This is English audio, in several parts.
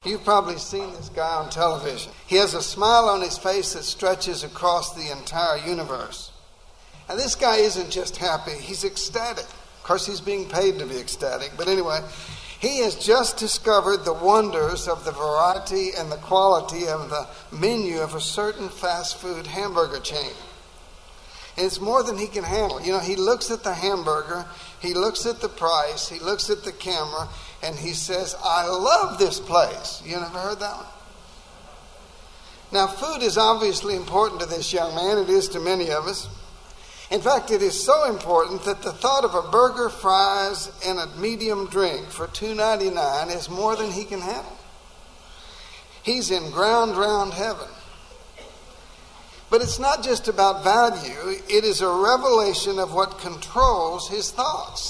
You've probably seen this guy on television. He has a smile on his face that stretches across the entire universe. And this guy isn't just happy, he's ecstatic. Of course, he's being paid to be ecstatic. But anyway, he has just discovered the wonders of the variety and the quality of the menu of a certain fast food hamburger chain. And it's more than he can handle. You know, he looks at the hamburger, he looks at the price, he looks at the camera, and he says, I love this place. You never heard that one? Now, food is obviously important to this young man. It is to many of us. In fact, it is so important that the thought of a burger, fries, and a medium drink for $2.99 is more than he can handle. He's in ground round heaven. But it's not just about value. It is a revelation of what controls his thoughts.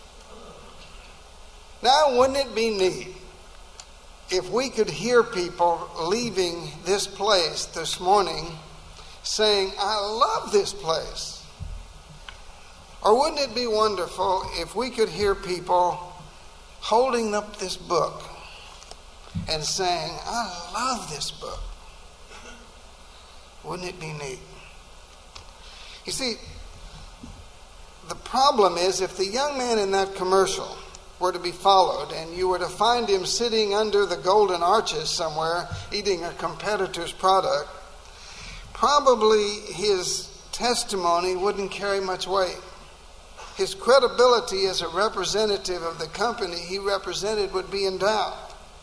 Now, wouldn't it be neat if we could hear people leaving this place this morning saying, I love this place? Or wouldn't it be wonderful if we could hear people holding up this book and saying, I love this book? Wouldn't it be neat? You see, the problem is if the young man in that commercial were to be followed and you were to find him sitting under the golden arches somewhere eating a competitor's product, probably his testimony wouldn't carry much weight. His credibility as a representative of the company he represented would be in doubt.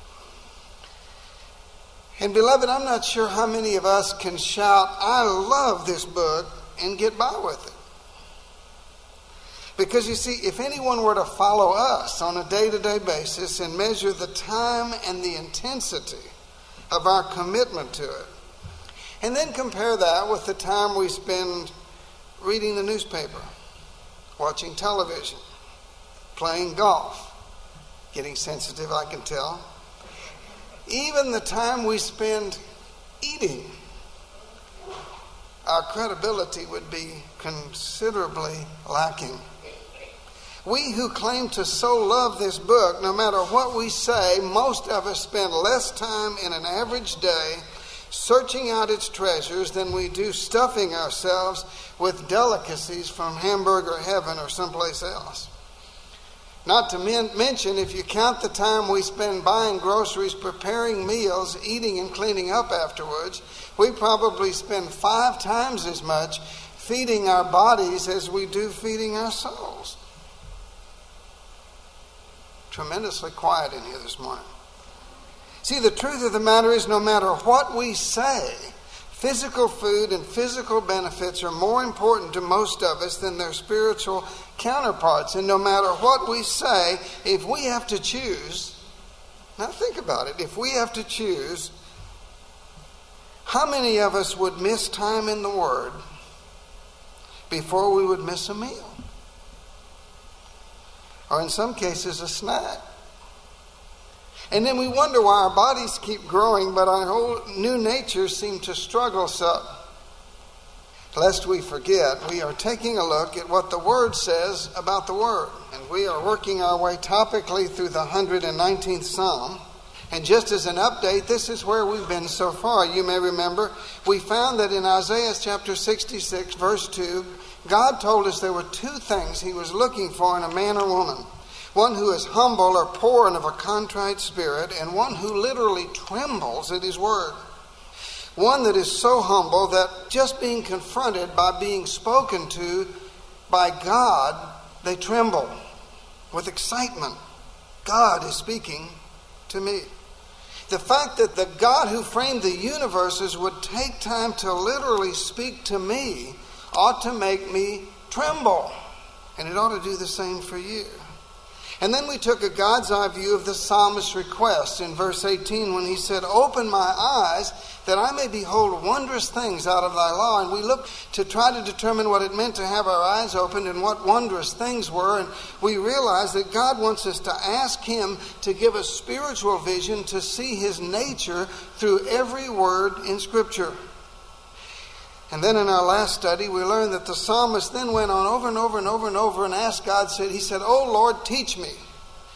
And beloved, I'm not sure how many of us can shout, I love this book, and get by with it. Because you see, if anyone were to follow us on a day-to-day basis and measure the time and the intensity of our commitment to it, and then compare that with the time we spend reading the newspaper, watching television, playing golf, getting sensitive, I can tell, even the time we spend eating, our credibility would be considerably lacking. We who claim to so love this book, no matter what we say, most of us spend less time in an average day searching out its treasures than we do stuffing ourselves with delicacies from hamburger heaven or someplace else. Not to mention, if you count the time we spend buying groceries, preparing meals, eating and cleaning up afterwards, we probably spend 5 times as much feeding our bodies as we do feeding our souls. Tremendously quiet in here this morning. See, the truth of the matter is, no matter what we say, physical food and physical benefits are more important to most of us than their spiritual counterparts. And no matter what we say, if we have to choose, now think about it, if we have to choose, how many of us would miss time in the Word before we would miss a meal? Or in some cases, a snack. And then we wonder why our bodies keep growing, but our whole new natures seem to struggle so. Lest we forget, we are taking a look at what the Word says about the Word. And we are working our way topically through the 119th Psalm. And just as an update, this is where we've been so far. You may remember, we found that in Isaiah chapter 66, verse 2, God told us there were 2 things He was looking for in a man or woman. One who is humble or poor and of a contrite spirit, and one who literally trembles at His word. One that is so humble that just being confronted by being spoken to by God, they tremble with excitement. God is speaking to me. The fact that the God who framed the universes would take time to literally speak to me ought to make me tremble. And it ought to do the same for you. And then we took a God's eye view of the psalmist's request in verse 18 when he said, open my eyes that I may behold wondrous things out of thy law. And we looked to try to determine what it meant to have our eyes opened and what wondrous things were. And we realized that God wants us to ask Him to give us spiritual vision to see His nature through every word in Scripture. And then in our last study, we learned that the psalmist then went on over and over and over and over and asked God, he said, oh Lord, teach me.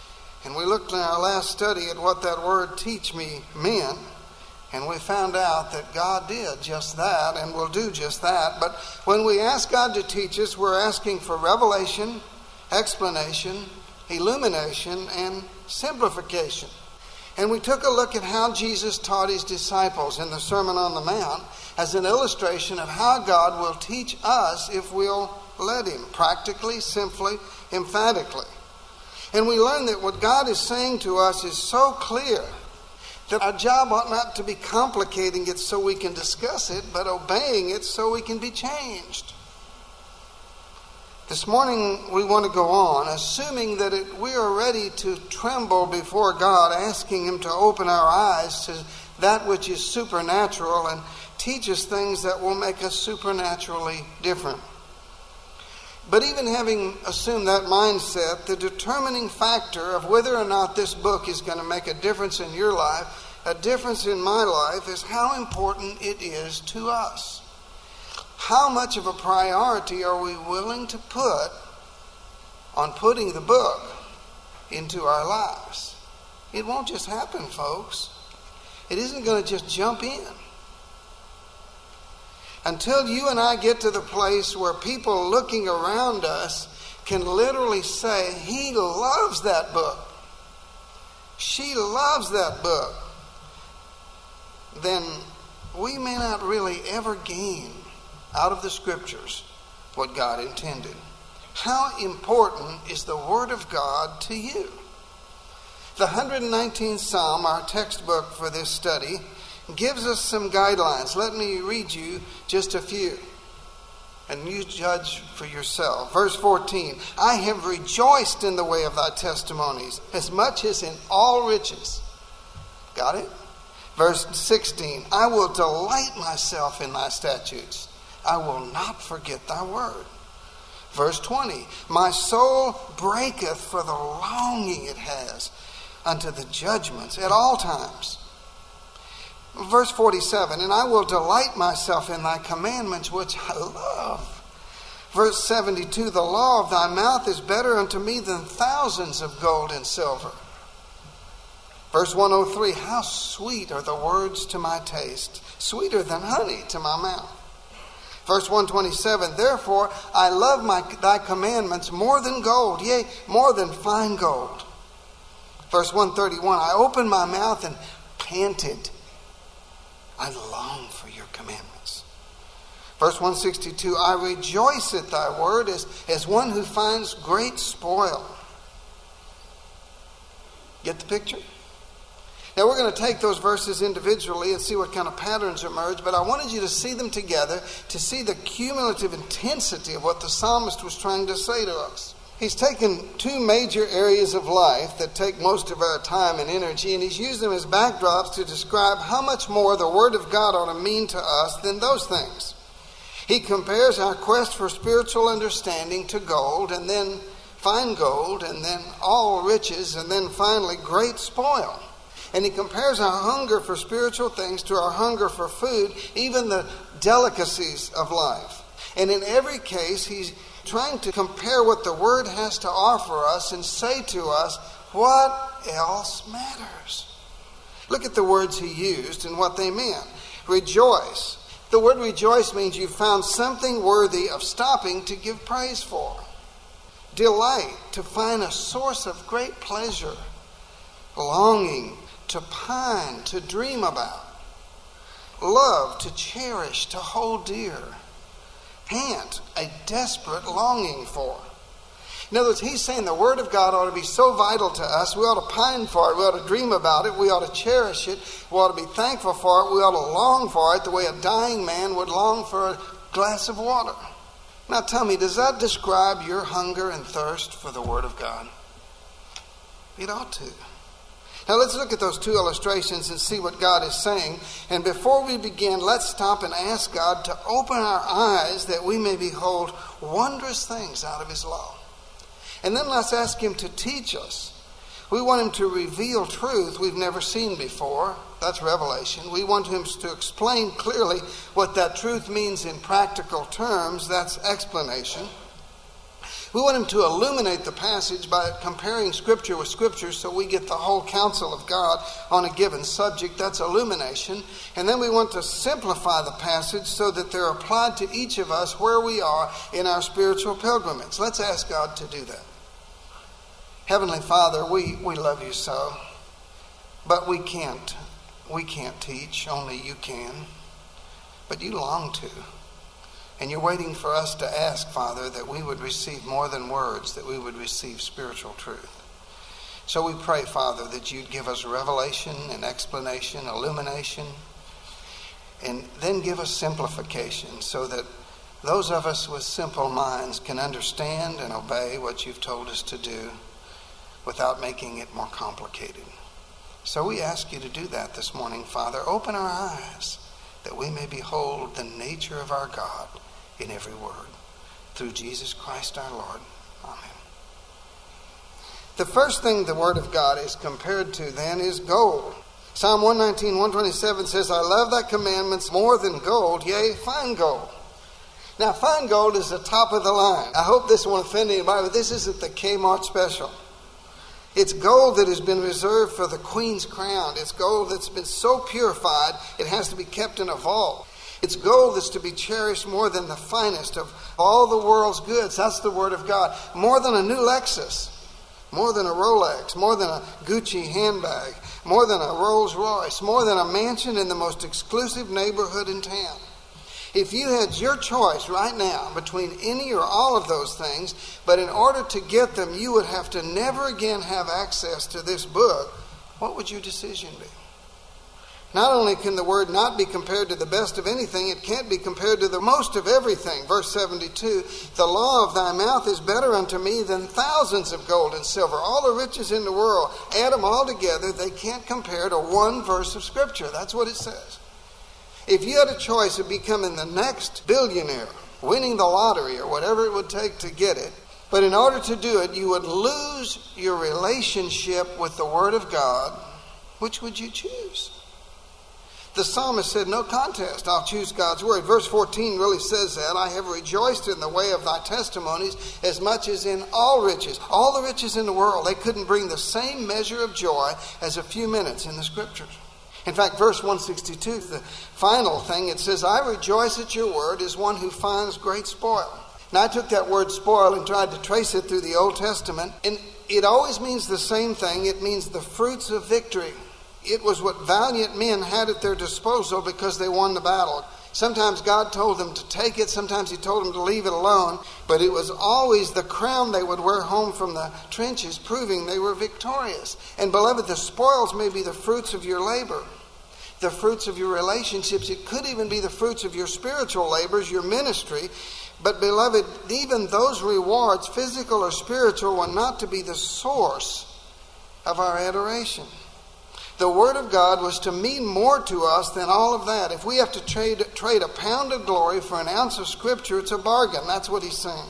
And we looked in our last study at what that word teach me meant. And we found out that God did just that and will do just that. But when we ask God to teach us, we're asking for revelation, explanation, illumination, and simplification. And we took a look at how Jesus taught his disciples in the Sermon on the Mount as an illustration of how God will teach us if we'll let him, practically, simply, emphatically. And we learned that what God is saying to us is so clear that our job ought not to be complicating it so we can discuss it, but obeying it so we can be changed. This morning we want to go on, assuming that we are ready to tremble before God, asking him to open our eyes to that which is supernatural and teach us things that will make us supernaturally different. But even having assumed that mindset, the determining factor of whether or not this book is going to make a difference in your life, a difference in my life, is how important it is to us. How much of a priority are we willing to put on putting the book into our lives? It won't just happen, folks. It isn't going to just jump in. Until you and I get to the place where people looking around us can literally say, he loves that book, she loves that book, then we may not really ever gain out of the Scriptures what God intended. How important is the Word of God to you? The 119th Psalm, our textbook for this study, gives us some guidelines. Let me read you just a few, and you judge for yourself. Verse 14, I have rejoiced in the way of thy testimonies, as much as in all riches. Got it? Verse 16, I will delight myself in thy statutes. I will not forget thy word. Verse 20, my soul breaketh for the longing it has unto the judgments at all times. Verse 47, and I will delight myself in thy commandments, which I love. Verse 72, the law of thy mouth is better unto me than thousands of gold and silver. Verse 103, how sweet are the words to my taste, sweeter than honey to my mouth. Verse 127, therefore I love thy commandments more than gold, yea, more than fine gold. Verse 131, I opened my mouth and panted. I long for your commandments. Verse 162, I rejoice at thy word as one who finds great spoil. Get the picture? Now we're going to take those verses individually and see what kind of patterns emerge, but I wanted you to see them together to see the cumulative intensity of what the psalmist was trying to say to us. He's taken two major areas of life that take most of our time and energy, and he's used them as backdrops to describe how much more the Word of God ought to mean to us than those things. He compares our quest for spiritual understanding to gold, and then fine gold, and then all riches, and then finally great spoil. And he compares our hunger for spiritual things to our hunger for food, even the delicacies of life. And in every case, he's trying to compare what the Word has to offer us and say to us, what else matters? Look at the words he used and what they meant. Rejoice. The word rejoice means you found something worthy of stopping to give praise for. Delight, to find a source of great pleasure. Longing, to pine, to dream about. Love, to cherish, to hold dear. Pant, a desperate longing for. In other words, he's saying the Word of God ought to be so vital to us, we ought to pine for it, we ought to dream about it, we ought to cherish it, we ought to be thankful for it, we ought to long for it the way a dying man would long for a glass of water. Now tell me, does that describe your hunger and thirst for the Word of God? It ought to. Now let's look at those two illustrations and see what God is saying. And before we begin, let's stop and ask God to open our eyes that we may behold wondrous things out of His law. And then let's ask Him to teach us. We want Him to reveal truth we've never seen before. That's revelation. We want Him to explain clearly what that truth means in practical terms. That's explanation. We want him to illuminate the passage by comparing Scripture with Scripture so we get the whole counsel of God on a given subject. That's illumination. And then we want to simplify the passage so that they're applied to each of us where we are in our spiritual pilgrimage. Let's ask God to do that. Heavenly Father, we love you so, but we can't teach, only you can. But you long to. And you're waiting for us to ask, Father, that we would receive more than words, that we would receive spiritual truth. So we pray, Father, that you'd give us revelation and explanation, illumination, and then give us simplification so that those of us with simple minds can understand and obey what you've told us to do without making it more complicated. So we ask you to do that this morning, Father. Open our eyes that we may behold the nature of our God in every word. Through Jesus Christ our Lord. Amen. The first thing the Word of God is compared to then is gold. Psalm 119, 127 says, I love thy commandments more than gold, yea, fine gold. Now, fine gold is the top of the line. I hope this won't offend anybody, but this isn't the Kmart special. It's gold that has been reserved for the Queen's crown. It's gold that's been so purified, it has to be kept in a vault. It's gold that's to be cherished more than the finest of all the world's goods. That's the Word of God. More than a new Lexus, more than a Rolex, more than a Gucci handbag, more than a Rolls Royce, more than a mansion in the most exclusive neighborhood in town. If you had your choice right now between any or all of those things, but in order to get them, you would have to never again have access to this book, what would your decision be? Not only can the Word not be compared to the best of anything, it can't be compared to the most of everything. Verse 72, the law of thy mouth is better unto me than thousands of gold and silver. All the riches in the world, add them all together, they can't compare to one verse of Scripture. That's what it says. If you had a choice of becoming the next billionaire, winning the lottery or whatever it would take to get it, but in order to do it, you would lose your relationship with the Word of God, which would you choose? The psalmist said, no contest, I'll choose God's Word. Verse 14 really says that. I have rejoiced in the way of thy testimonies as much as in all riches. All the riches in the world, they couldn't bring the same measure of joy as a few minutes in the Scriptures. In fact, verse 162, the final thing, it says, I rejoice at your word as one who finds great spoil. Now, I took that word spoil and tried to trace it through the Old Testament, and it always means the same thing. It means the fruits of victory. It was what valiant men had at their disposal because they won the battle. Sometimes God told them to take it. Sometimes he told them to leave it alone. But it was always the crown they would wear home from the trenches, proving they were victorious. And beloved, the spoils may be the fruits of your labor, the fruits of your relationships. It could even be the fruits of your spiritual labors, your ministry. But beloved, even those rewards, physical or spiritual, were not to be the source of our adoration. The Word of God was to mean more to us than all of that. If we have to trade a pound of glory for an ounce of Scripture, it's a bargain. That's what he's saying.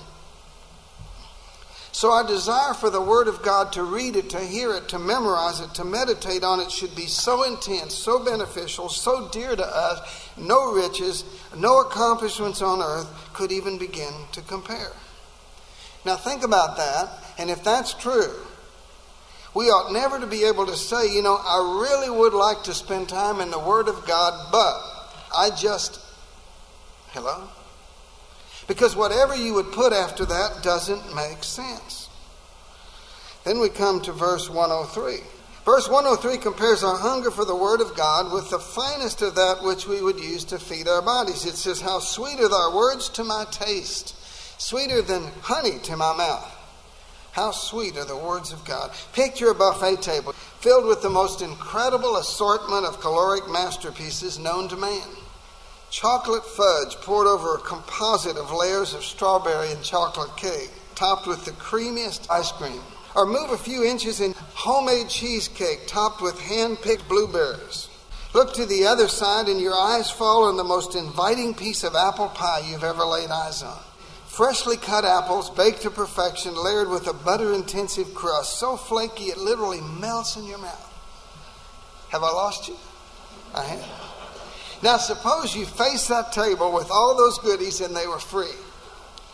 So our desire for the Word of God, to read it, to hear it, to memorize it, to meditate on it, should be so intense, so beneficial, so dear to us, no riches, no accomplishments on earth could even begin to compare. Now think about that, and if that's true, we ought never to be able to say, I really would like to spend time in the Word of God, but I just... Hello? Because whatever you would put after that doesn't make sense. Then we come to verse 103. Verse 103 compares our hunger for the Word of God with the finest of that which we would use to feed our bodies. It says, how sweet are thy words to my taste, sweeter than honey to my mouth. How sweet are the words of God. Picture a buffet table filled with the most incredible assortment of caloric masterpieces known to man. Chocolate fudge poured over a composite of layers of strawberry and chocolate cake, topped with the creamiest ice cream. Or move a few inches in homemade cheesecake topped with hand-picked blueberries. Look to the other side and your eyes fall on the most inviting piece of apple pie you've ever laid eyes on. Freshly cut apples, baked to perfection, layered with a butter-intensive crust, so flaky it literally melts in your mouth. Have I lost you? I have. Now suppose you face that table with all those goodies and they were free.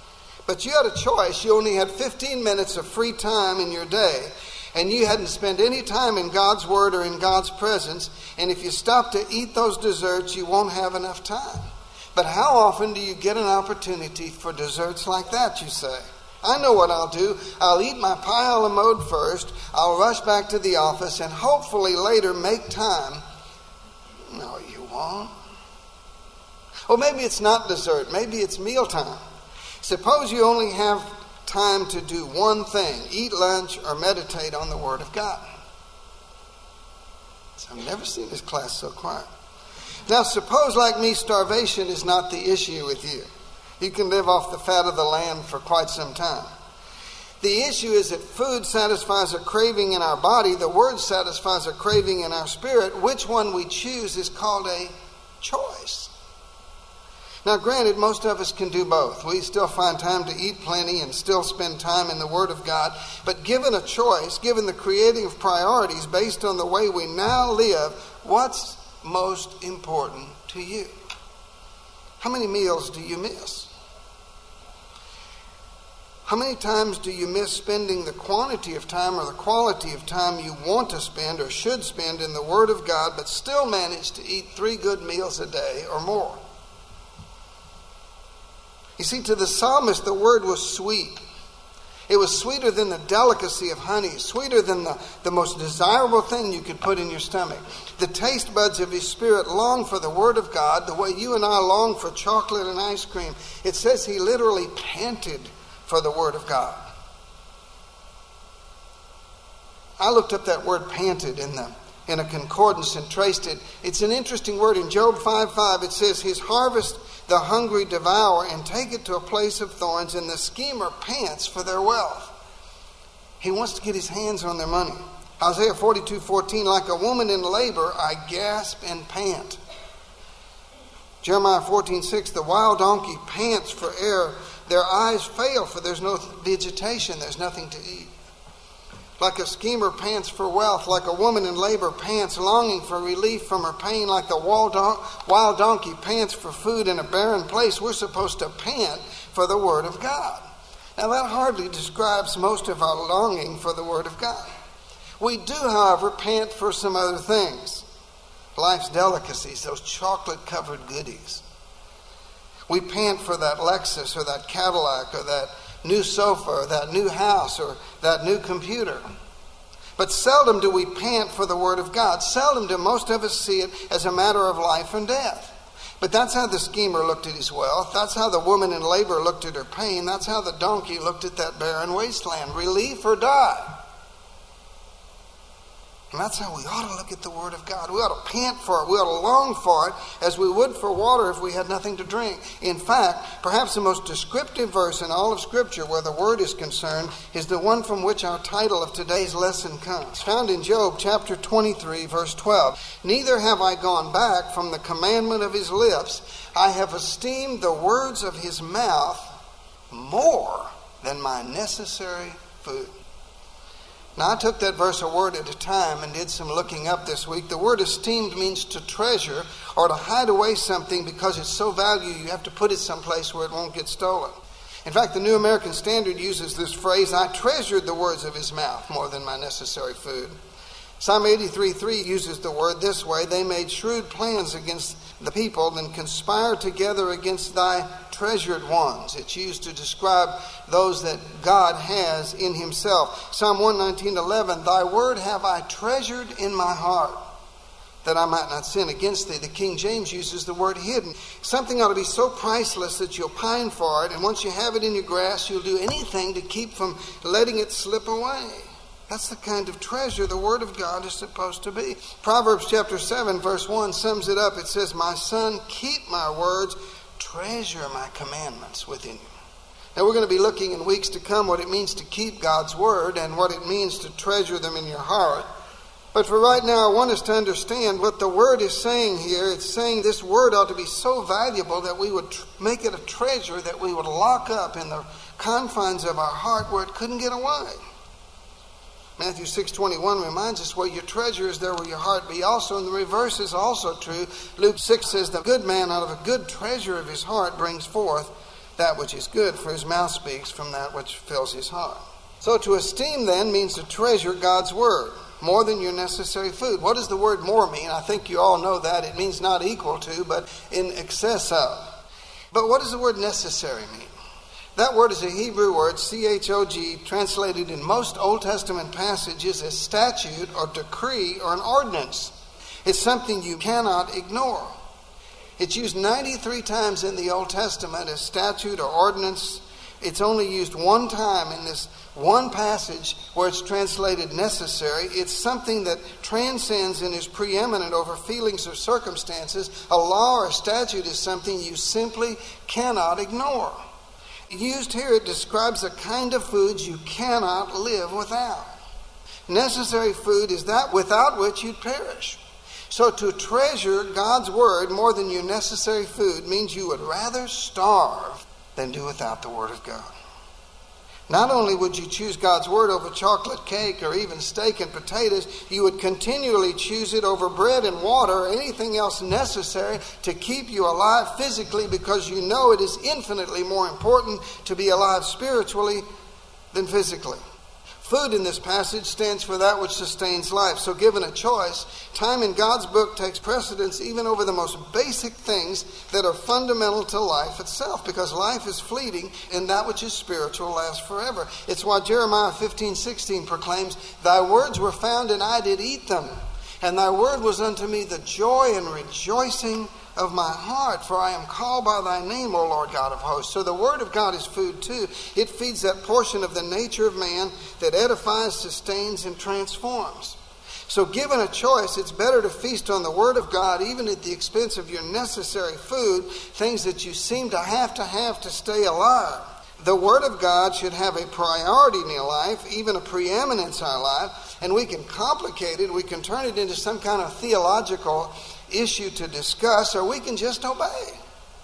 But you had a choice. You only had 15 minutes of free time in your day, and you hadn't spent any time in God's Word or in God's presence. And if you stop to eat those desserts, you won't have enough time. But how often do you get an opportunity for desserts like that, you say? I know what I'll do. I'll eat my pie a la mode first. I'll rush back to the office and hopefully later make time. No, you won't. Or maybe it's not dessert. Maybe it's mealtime. Suppose you only have time to do one thing, eat lunch or meditate on the Word of God. I've never seen this class so quiet. Now, suppose, like me, starvation is not the issue with you. You can live off the fat of the land for quite some time. The issue is that food satisfies a craving in our body. The Word satisfies a craving in our spirit. Which one we choose is called a choice. Now, granted, most of us can do both. We still find time to eat plenty and still spend time in the Word of God. But given a choice, given the creating of priorities based on the way we now live, what's most important to you? How many meals do you miss? How many times do you miss spending the quantity of time or the quality of time you want to spend or should spend in the Word of God, but still manage to eat 3 good meals a day or more? You see, to the psalmist, the Word was sweet. It was sweeter than the delicacy of honey, sweeter than the most desirable thing you could put in your stomach. The taste buds of his spirit longed for the Word of God the way you and I long for chocolate and ice cream. It says he literally panted for the Word of God. I looked up that word panted in a concordance and traced it. It's an interesting word. In Job 5:5 it says, his harvest the hungry devour and take it to a place of thorns, and the schemer pants for their wealth. He wants to get his hands on their money. Isaiah 42:14, like a woman in labor, I gasp and pant. Jeremiah 14:6, the wild donkey pants for air. Their eyes fail, for there's no vegetation. There's nothing to eat. Like a schemer pants for wealth, like a woman in labor pants, longing for relief from her pain, like the wild donkey pants for food in a barren place. We're supposed to pant for the Word of God. Now that hardly describes most of our longing for the Word of God. We do, however, pant for some other things. Life's delicacies, those chocolate-covered goodies. We pant for that Lexus or that Cadillac or that new sofa or that new house or that new computer. But seldom do we pant for the Word of God. Seldom do most of us see it as a matter of life and death. But that's how the schemer looked at his wealth. That's how the woman in labor looked at her pain. That's how the donkey looked at that barren wasteland. Relief or die. And that's how we ought to look at the Word of God. We ought to pant for it. We ought to long for it as we would for water if we had nothing to drink. In fact, perhaps the most descriptive verse in all of Scripture where the Word is concerned is the one from which our title of today's lesson comes. Found in Job chapter 23, verse 12. Neither have I gone back from the commandment of his lips. I have esteemed the words of his mouth more than my necessary food. Now, I took that verse a word at a time and did some looking up this week. The word esteemed means to treasure or to hide away something because it's so valuable you have to put it someplace where it won't get stolen. In fact, the New American Standard uses this phrase, I treasured the words of his mouth more than my necessary food. Psalm 83:3 uses the word this way, they made shrewd plans against the people, then conspired together against thy treasured ones. It's used to describe those that God has in himself. Psalm 119:11, thy word have I treasured in my heart, that I might not sin against thee. The King James uses the word hidden. Something ought to be so priceless that you'll pine for it, and once you have it in your grasp, you'll do anything to keep from letting it slip away. That's the kind of treasure the Word of God is supposed to be. Proverbs chapter 7, verse 1 sums it up. It says, my son, keep my words, treasure my commandments within you. Now we're going to be looking in weeks to come what it means to keep God's Word and what it means to treasure them in your heart. But for right now, I want us to understand what the Word is saying here. It's saying this Word ought to be so valuable that we would make it a treasure that we would lock up in the confines of our heart where it couldn't get away. Matthew 6:21 reminds us where your treasure is, there will your heart be also. And the reverse is also true. Luke 6 says the good man out of a good treasure of his heart brings forth that which is good, for his mouth speaks from that which fills his heart. So to esteem then means to treasure God's word more than your necessary food. What does the word more mean? I think you all know that. It means not equal to, but in excess of. But what does the word necessary mean? That word is a Hebrew word, chog, translated in most Old Testament passages as statute or decree or an ordinance. It's something you cannot ignore. It's used 93 times in the Old Testament as statute or ordinance. It's only used one time in this one passage where it's translated necessary. It's something that transcends and is preeminent over feelings or circumstances. A law or statute is something you simply cannot ignore. Used here, it describes a kind of foods you cannot live without. Necessary food is that without which you'd perish. So to treasure God's word more than your necessary food means you would rather starve than do without the word of God. Not only would you choose God's word over chocolate cake or even steak and potatoes, you would continually choose it over bread and water or anything else necessary to keep you alive physically, because you know it is infinitely more important to be alive spiritually than physically. Food in this passage stands for that which sustains life. So given a choice, time in God's book takes precedence even over the most basic things that are fundamental to life itself, because life is fleeting and that which is spiritual lasts forever. It's why Jeremiah 15:16 proclaims, "Thy words were found and I did eat them, and thy word was unto me the joy and rejoicing of my heart, for I am called by thy name, O Lord God of hosts." So the word of God is food too. It feeds that portion of the nature of man that edifies, sustains, and transforms. So given a choice, it's better to feast on the word of God even at the expense of your necessary food, things that you seem to have to stay alive. The word of God should have a priority in your life, even a preeminence in our life, and we can complicate it. We can turn it into some kind of theological issue to discuss, or we can just obey.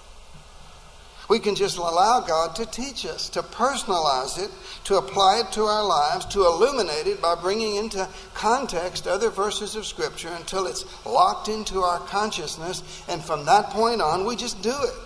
We can just allow God to teach us, to personalize it, to apply it to our lives, to illuminate it by bringing into context other verses of Scripture until it's locked into our consciousness, and from that point on, we just do it.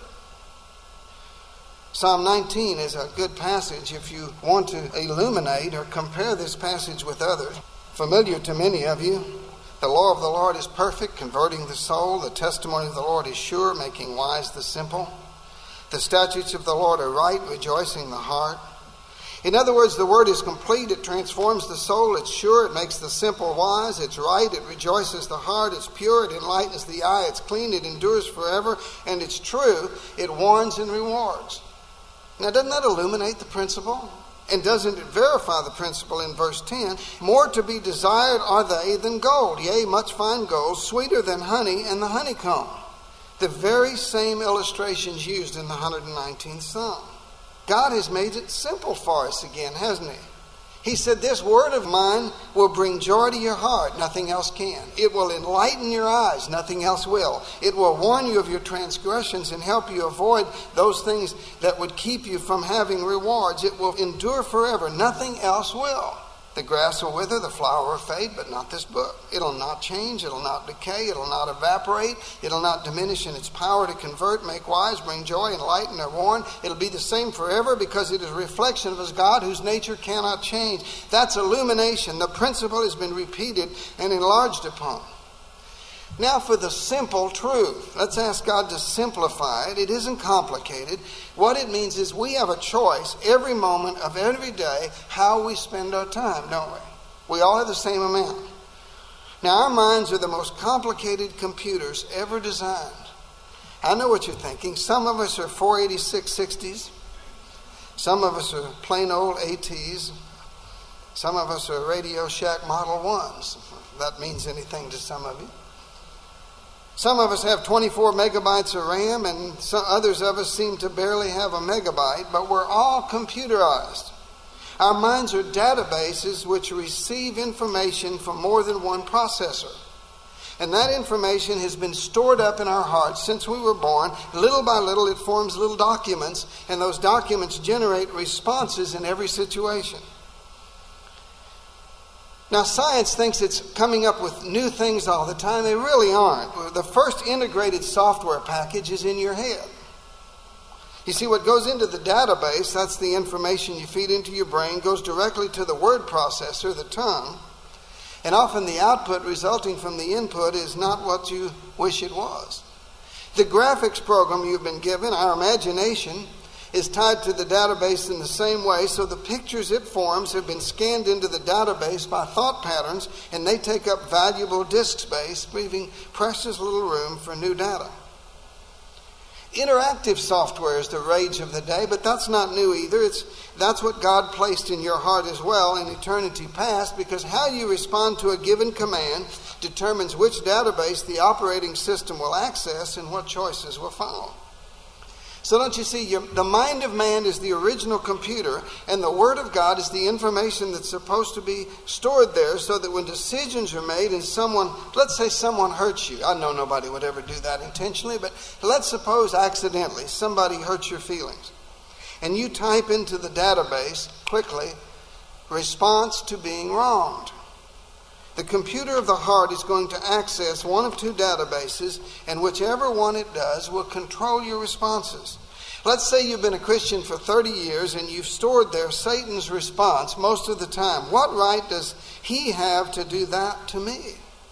Psalm 19 is a good passage if you want to illuminate or compare this passage with others. Familiar to many of you. The law of the Lord is perfect, converting the soul. The testimony of the Lord is sure, making wise the simple. The statutes of the Lord are right, rejoicing the heart. In other words, the word is complete. It transforms the soul. It's sure. It makes the simple wise. It's right. It rejoices the heart. It's pure. It enlightens the eye. It's clean. It endures forever. And it's true. It warns and rewards. Now, doesn't that illuminate the principle? And doesn't it verify the principle in verse 10? More to be desired are they than gold, yea, much fine gold, sweeter than honey and the honeycomb. The very same illustrations used in the 119th Psalm. God has made it simple for us again, hasn't he? He said, this word of mine will bring joy to your heart. Nothing else can. It will enlighten your eyes. Nothing else will. It will warn you of your transgressions and help you avoid those things that would keep you from having rewards. It will endure forever. Nothing else will. The grass will wither, the flower will fade, but not this book. It'll not change, it'll not decay, it'll not evaporate, it'll not diminish in its power to convert, make wise, bring joy, enlighten, or warn. It'll be the same forever because it is a reflection of his God whose nature cannot change. That's illumination. The principle has been repeated and enlarged upon. Now for the simple truth. Let's ask God to simplify it. It isn't complicated. What it means is we have a choice every moment of every day how we spend our time, don't we? We all have the same amount. Now our minds are the most complicated computers ever designed. I know what you're thinking. Some of us are 48660s. Some of us are plain old ATs. Some of us are Radio Shack Model 1s. If that means anything to some of you. Some of us have 24 megabytes of RAM, and others of us seem to barely have a megabyte, but we're all computerized. Our minds are databases which receive information from more than one processor. And that information has been stored up in our hearts since we were born. Little by little, it forms little documents, and those documents generate responses in every situation. Now, science thinks it's coming up with new things all the time. They really aren't. The first integrated software package is in your head. You see, what goes into the database, that's the information you feed into your brain, goes directly to the word processor, the tongue. And often the output resulting from the input is not what you wish it was. The graphics program you've been given, our imagination, is tied to the database in the same way, so the pictures it forms have been scanned into the database by thought patterns, and they take up valuable disk space, leaving precious little room for new data. Interactive software is the rage of the day, but that's not new either. That's what God placed in your heart as well in eternity past, because how you respond to a given command determines which database the operating system will access and what choices will follow. So don't you see, the mind of man is the original computer, and the Word of God is the information that's supposed to be stored there, so that when decisions are made and let's say someone hurts you. I know nobody would ever do that intentionally, but let's suppose accidentally somebody hurts your feelings. And you type into the database quickly, response to being wronged. The computer of the heart is going to access one of two databases, and whichever one it does will control your responses. Let's say you've been a Christian for 30 years and you've stored there Satan's response most of the time. What right does he have to do that to me?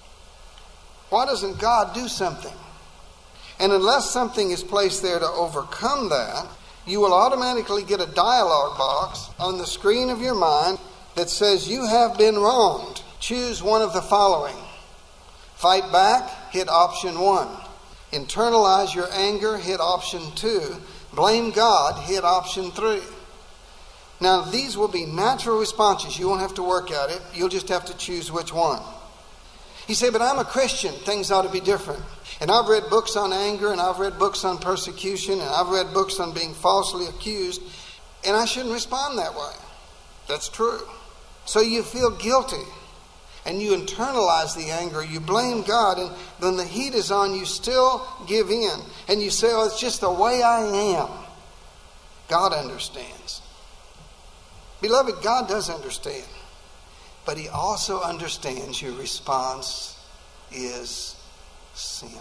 Why doesn't God do something? And unless something is placed there to overcome that, you will automatically get a dialog box on the screen of your mind that says you have been wronged. Choose one of the following. Fight back, hit option 1. Internalize your anger, hit option 2. Blame God, hit option 3. Now, these will be natural responses. You won't have to work at it. You'll just have to choose which one. You say, but I'm a Christian. Things ought to be different. And I've read books on anger, and I've read books on persecution, and I've read books on being falsely accused, and I shouldn't respond that way. That's true. So you feel guilty. And you internalize the anger, you blame God, and when the heat is on, you still give in. And you say, oh, it's just the way I am. God understands. Beloved, God does understand. But He also understands your response is sin.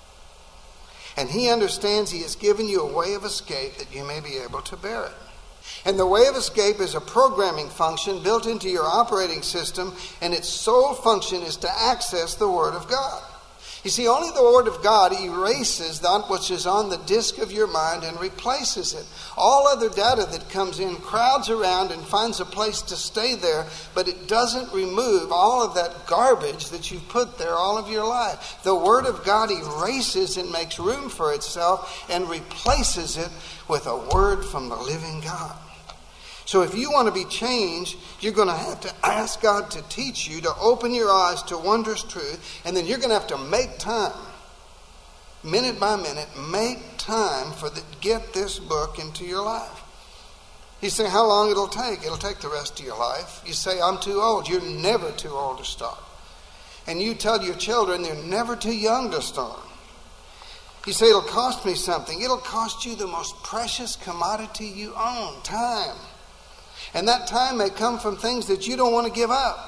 And He understands He has given you a way of escape that you may be able to bear it. And the way of escape is a programming function built into your operating system, and its sole function is to access the Word of God. You see, only the Word of God erases that which is on the disk of your mind and replaces it. All other data that comes in crowds around and finds a place to stay there, but it doesn't remove all of that garbage that you've put there all of your life. The Word of God erases and makes room for itself and replaces it with a word from the living God. So if you want to be changed, you're going to have to ask God to teach you, to open your eyes to wondrous truth, and then you're going to have to make time, minute by minute, make time get this book into your life. You say, how long it'll take? It'll take the rest of your life. You say, I'm too old. You're never too old to start. And you tell your children they're never too young to start. You say, it'll cost me something. It'll cost you the most precious commodity you own, time. And that time may come from things that you don't want to give up.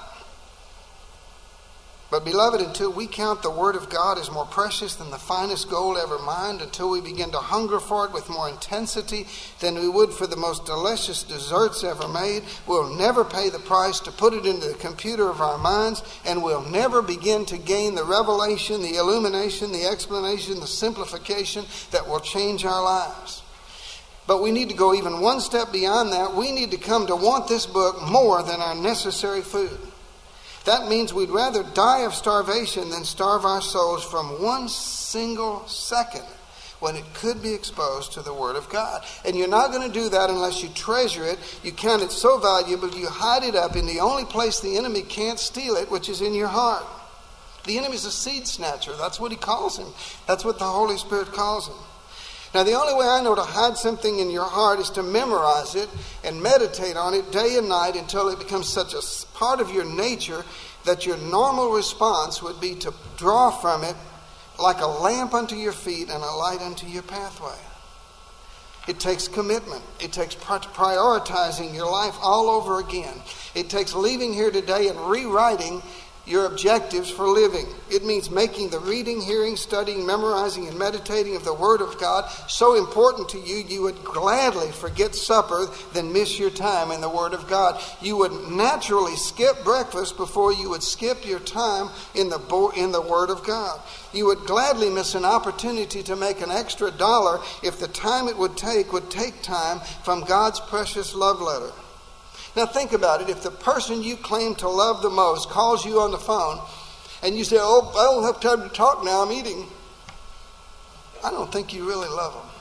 But beloved, until we count the Word of God as more precious than the finest gold ever mined, until we begin to hunger for it with more intensity than we would for the most delicious desserts ever made, we'll never pay the price to put it into the computer of our minds, and we'll never begin to gain the revelation, the illumination, the explanation, the simplification that will change our lives. But we need to go even one step beyond that. We need to come to want this book more than our necessary food. That means we'd rather die of starvation than starve our souls from one single second when it could be exposed to the Word of God. And you're not going to do that unless you treasure it. You count it so valuable, you hide it up in the only place the enemy can't steal it, which is in your heart. The enemy's a seed snatcher. That's what he calls him. That's what the Holy Spirit calls him. Now, the only way I know to hide something in your heart is to memorize it and meditate on it day and night until it becomes such a part of your nature that your normal response would be to draw from it like a lamp unto your feet and a light unto your pathway. It takes commitment. It takes prioritizing your life all over again. It takes leaving here today and rewriting your objectives for living. It means making the reading, hearing, studying, memorizing, and meditating of the Word of God so important to you, you would gladly forget supper than miss your time in the Word of God. You would naturally skip breakfast before you would skip your time in the Word of God. You would gladly miss an opportunity to make an extra $1 if the time it would take time from God's precious love letter. Now think about it. If the person you claim to love the most calls you on the phone and you say, "Oh, I don't have time to talk now, I'm eating," I don't think you really love them.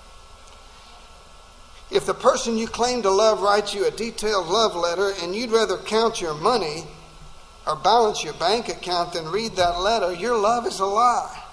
If the person you claim to love writes you a detailed love letter and you'd rather count your money or balance your bank account than read that letter, your love is a lie.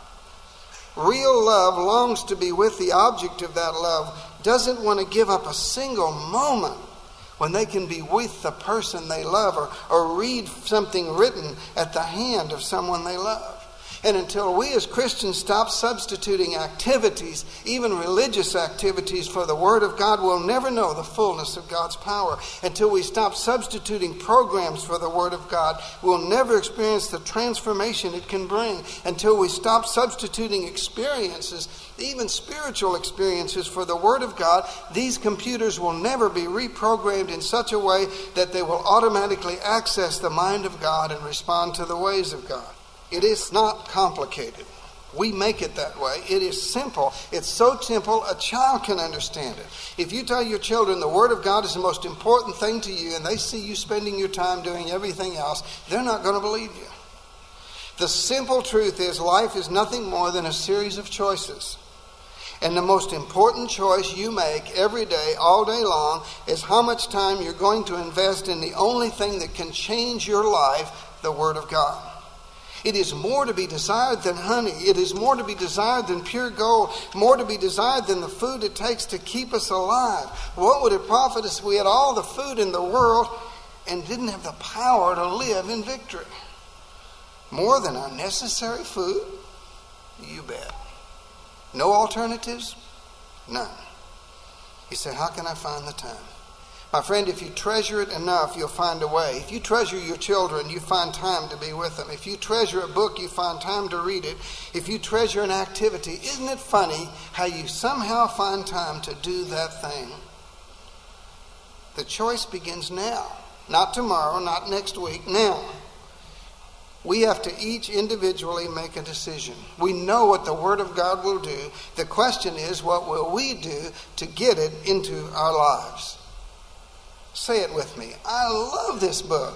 Real love longs to be with the object of that love, doesn't want to give up a single moment when they can be with the person they love or read something written at the hand of someone they love. And until we as Christians stop substituting activities, even religious activities, for the Word of God, we'll never know the fullness of God's power. Until we stop substituting programs for the Word of God, we'll never experience the transformation it can bring. Until we stop substituting experiences, even spiritual experiences, for the Word of God, these computers will never be reprogrammed in such a way that they will automatically access the mind of God and respond to the ways of God. It is not complicated. We make it that way. It is simple. It's so simple a child can understand it. If you tell your children the Word of God is the most important thing to you and they see you spending your time doing everything else, they're not going to believe you. The simple truth is life is nothing more than a series of choices. And the most important choice you make every day, all day long, is how much time you're going to invest in the only thing that can change your life, the Word of God. It is more to be desired than honey. It is more to be desired than pure gold. More to be desired than the food it takes to keep us alive. What would it profit us if we had all the food in the world and didn't have the power to live in victory? More than our necessary food? You bet. No alternatives? None. You say, how can I find the time? My friend, if you treasure it enough, you'll find a way. If you treasure your children, you find time to be with them. If you treasure a book, you find time to read it. If you treasure an activity, isn't it funny how you somehow find time to do that thing? The choice begins now. Not tomorrow, not next week, now. We have to each individually make a decision. We know what the Word of God will do. The question is, what will we do to get it into our lives? Say it with me. I love this book.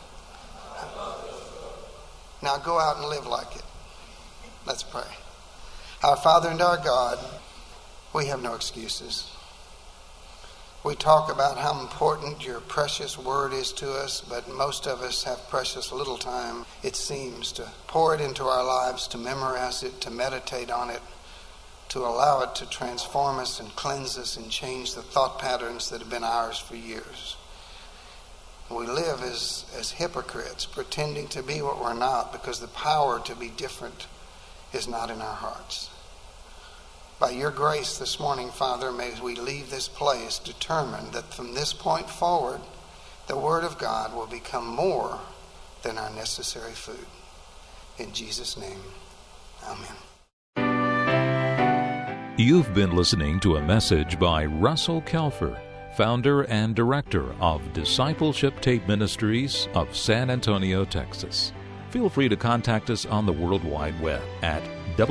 Now go out and live like it. Let's pray. Our Father and our God, we have no excuses. We talk about how important your precious Word is to us, but most of us have precious little time, it seems, to pour it into our lives, to memorize it, to meditate on it, to allow it to transform us and cleanse us and change the thought patterns that have been ours for years. We live as hypocrites, pretending to be what we're not, because the power to be different is not in our hearts. By your grace this morning, Father, may we leave this place determined that from this point forward, the Word of God will become more than our necessary food. In Jesus' name, amen. You've been listening to a message by Russell Kelfer, founder and director of Discipleship Tape Ministries of San Antonio, Texas. Feel free to contact us on the World Wide Web at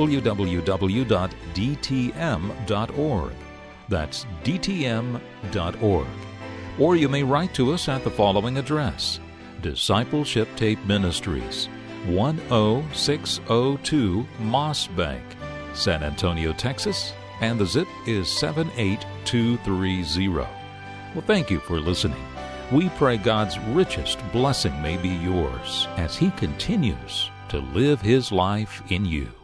www.dtm.org. That's dtm.org. Or you may write to us at the following address: Discipleship Tape Ministries, 10602 Moss Bank, San Antonio, Texas, and the zip is 78230. Well, thank you for listening. We pray God's richest blessing may be yours as He continues to live His life in you.